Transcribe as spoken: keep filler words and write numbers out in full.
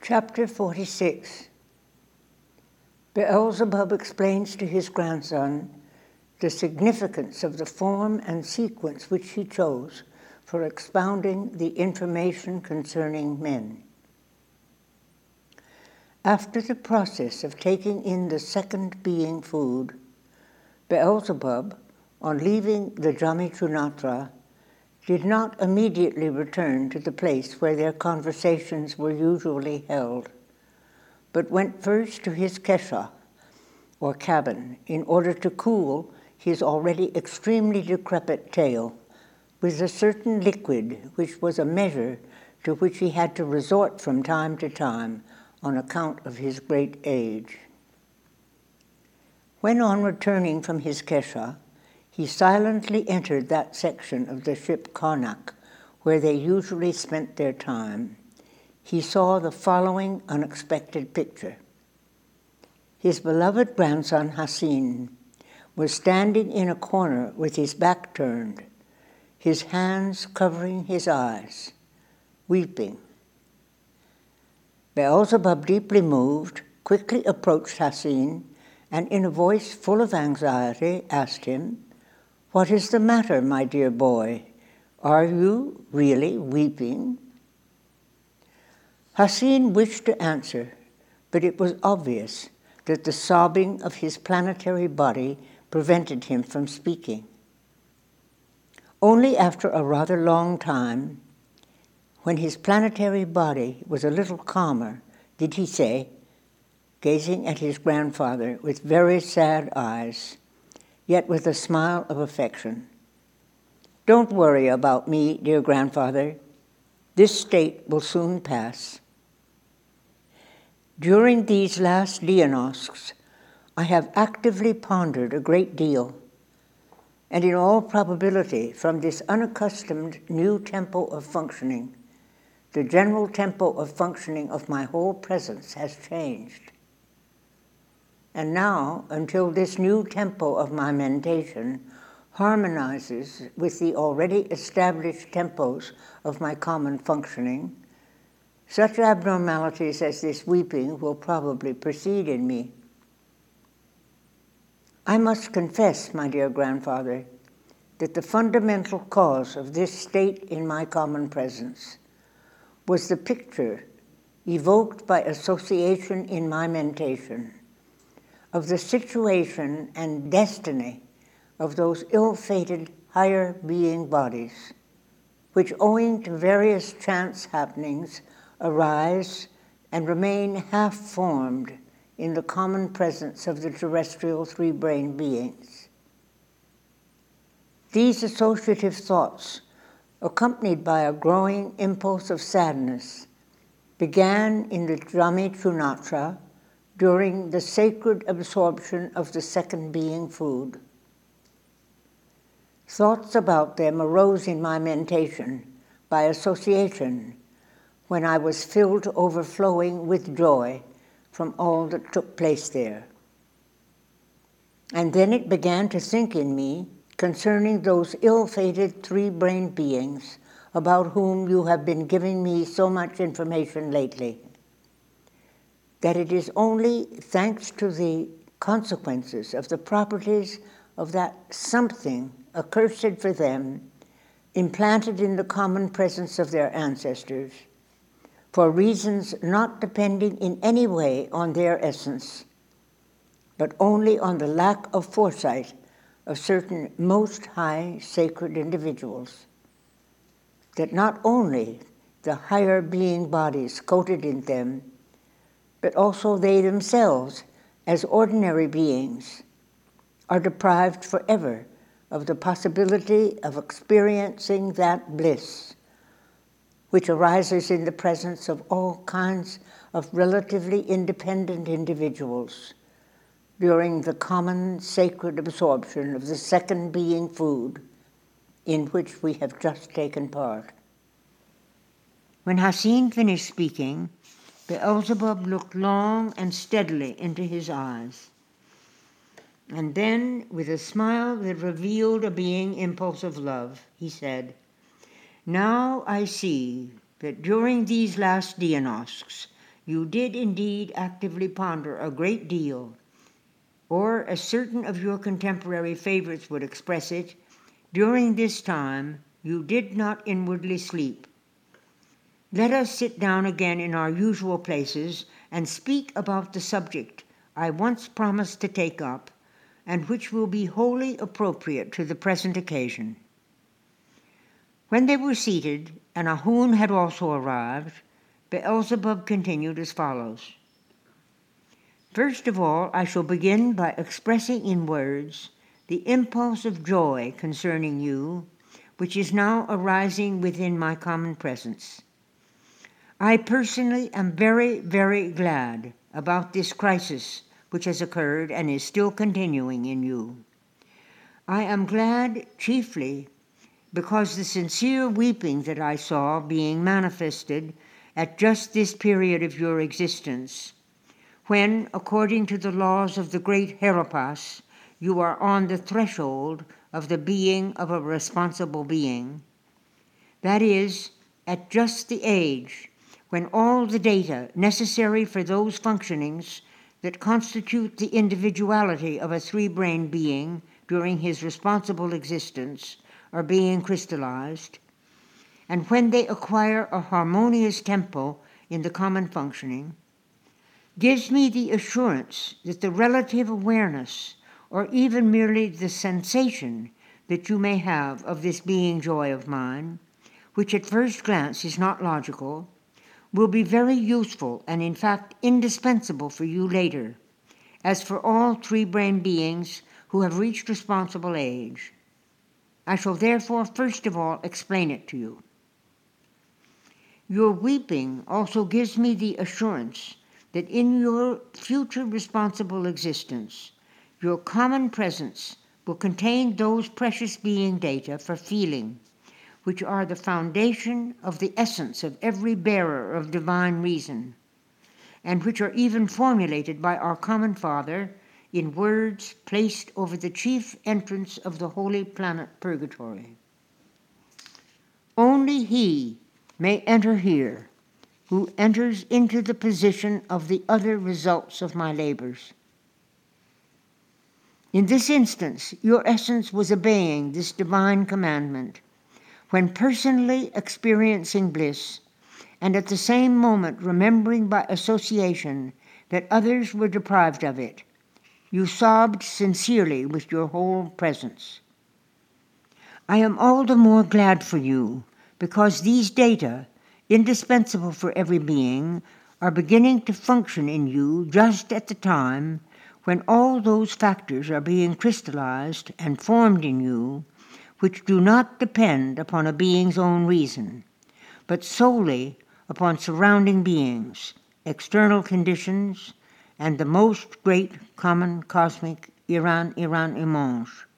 Chapter forty-six. Beelzebub explains to his grandson the significance of the form and sequence which he chose for expounding the information concerning men. After the process of taking in the second being food, Beelzebub, on leaving the Jami-Trunatra, did not immediately return to the place where their conversations were usually held, but went first to his kesha, or cabin, in order to cool his already extremely decrepit tail with a certain liquid which was a measure to which he had to resort from time to time on account of his great age. When on returning from his kesha, he silently entered that section of the ship Karnak where they usually spent their time, he saw the following unexpected picture. His beloved grandson Hasin was standing in a corner with his back turned, his hands covering his eyes, weeping. Beelzebub, deeply moved, quickly approached Hasin and in a voice full of anxiety asked him, "What is the matter, my dear boy? Are you really weeping?" Hasin wished to answer, but it was obvious that the sobbing of his planetary body prevented him from speaking. Only after a rather long time, when his planetary body was a little calmer, did he say, gazing at his grandfather with very sad eyes, yet with a smile of affection, "Don't worry about me, dear grandfather. This state will soon pass. During these last Diagnostics, I have actively pondered a great deal, and in all probability from this unaccustomed new tempo of functioning, the general tempo of functioning of my whole presence has changed. And now, until this new tempo of my mentation harmonizes with the already established tempos of my common functioning, such abnormalities as this weeping will probably proceed in me. I must confess, my dear grandfather, that the fundamental cause of this state in my common presence was the picture evoked by association in my mentation of the situation and destiny of those ill-fated higher being bodies, which owing to various chance happenings arise and remain half-formed in the common presence of the terrestrial three-brain beings. These associative thoughts, accompanied by a growing impulse of sadness, began in the Jami-Trunatra during the sacred absorption of the second being food. Thoughts about them arose in my mentation by association when I was filled to overflowing with joy from all that took place there. And then it began to think in me concerning those ill-fated three-brained beings about whom you have been giving me so much information lately, that it is only thanks to the consequences of the properties of that something accursed for them, implanted in the common presence of their ancestors, for reasons not depending in any way on their essence, but only on the lack of foresight of certain most high sacred individuals, that not only the higher being bodies coated in them, but also they themselves, as ordinary beings, are deprived forever of the possibility of experiencing that bliss which arises in the presence of all kinds of relatively independent individuals during the common sacred absorption of the second being food in which we have just taken part." When Hasin finished speaking, Beelzebub looked long and steadily into his eyes, and then, with a smile that revealed a being impulse of love, he said, "Now I see that during these last Diagnostics you did indeed actively ponder a great deal, or as certain of your contemporary favorites would express it, during this time you did not inwardly sleep. Let us sit down again in our usual places and speak about the subject I once promised to take up, and which will be wholly appropriate to the present occasion. When they were seated, and Ahun had also arrived, Beelzebub continued as follows. First of all, I shall begin by expressing in words the impulse of joy concerning you, which is now arising within my common presence. I personally am very, very glad about this crisis which has occurred and is still continuing in you. I am glad chiefly because the sincere weeping that I saw being manifested at just this period of your existence, when, according to the laws of the great Heropas, you are on the threshold of the being of a responsible being, that is, at just the age when all the data necessary for those functionings that constitute the individuality of a three-brained being during his responsible existence are being crystallized, and when they acquire a harmonious tempo in the common functioning, gives me the assurance that the relative awareness, or even merely the sensation that you may have of this being joy of mine, which at first glance is not logical, will be very useful and in fact indispensable for you later, as for all three-brained beings who have reached responsible age. I shall therefore first of all explain it to you. Your weeping also gives me the assurance that in your future responsible existence, your common presence will contain those precious being data for feeling, which are the foundation of the essence of every bearer of divine reason, and which are even formulated by our common Father in words placed over the chief entrance of the holy planet Purgatory. Only he may enter here who enters into the position of the other results of my labors. In this instance, your essence was obeying this divine commandment, when personally experiencing bliss, and at the same moment remembering by association that others were deprived of it, you sobbed sincerely with your whole presence. I am all the more glad for you, because these data, indispensable for every being, are beginning to function in you just at the time when all those factors are being crystallized and formed in you, which do not depend upon a being's own reason, but solely upon surrounding beings, external conditions, and the most great common cosmic Iran Iran Imange.